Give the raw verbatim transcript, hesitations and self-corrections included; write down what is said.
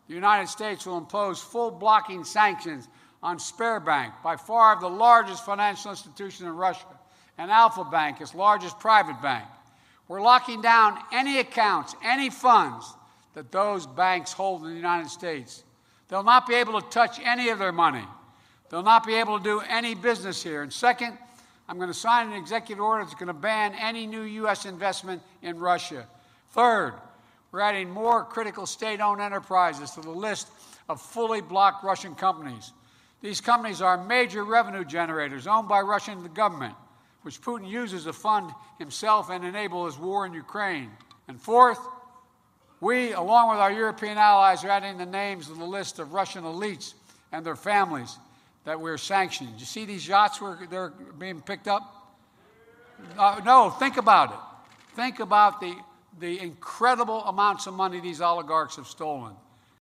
the United States will impose full blocking sanctions on Sberbank, by far the largest financial institution in Russia, and Alfa Bank, its largest private bank. We're locking down any accounts, any funds that those banks hold in the United States. They'll not be able to touch any of their money. They'll not be able to do any business here. And second, I'm going to sign an executive order that's going to ban any new U S investment in Russia. Third, we're adding more critical state-owned enterprises to the list of fully blocked Russian companies. These companies are major revenue generators owned by Russian government, which Putin uses to fund himself and enable his war in Ukraine. And fourth, we, along with our European allies, are adding the names of the list of Russian elites and their families that we're sanctioning. You see these yachts where they're being picked up? Uh, no, think about it. Think about the, the incredible amounts of money these oligarchs have stolen.